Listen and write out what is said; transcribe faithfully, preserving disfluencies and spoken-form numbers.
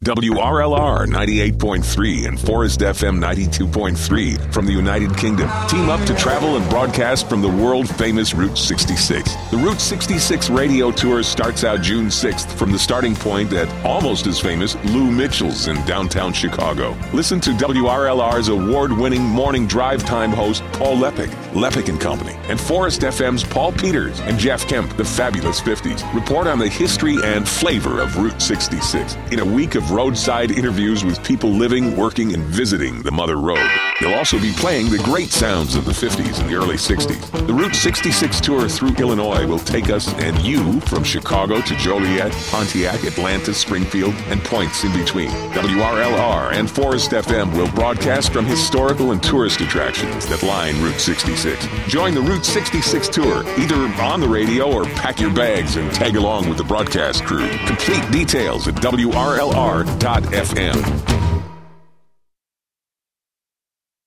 W R L R ninety-eight point three and Forest F M ninety-two point three from the United Kingdom team up to travel and broadcast from the world-famous Route sixty-six. The Route sixty-six radio tour starts out June sixth from the starting point at almost as famous Lou Mitchell's in downtown Chicago. Listen to W R L R's award-winning morning drive time host Paul Lepic, Lepic and Company, and Forest F M's Paul Peters and Jeff Kemp, the Fabulous fifties, report on the history and flavor of Route sixty-six in a week of roadside interviews with people living, working, and visiting the Mother Road. They'll also be playing the great sounds of the fifties and the early sixties. The Route sixty-six tour through Illinois will take us and you from Chicago to Joliet, Pontiac, Atlanta, Springfield, and points in between. W R L R and Forest F M will broadcast from historical and tourist attractions that line Route sixty-six. Join the Route sixty-six tour, either on the radio or pack your bags and tag along with the broadcast crew. Complete details at W R L R dot F M.